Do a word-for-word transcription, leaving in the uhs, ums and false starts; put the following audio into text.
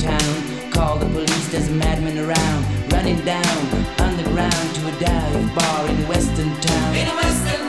town. Call the police, there's a madman around. Running down underground to a dive bar in a western town. In a western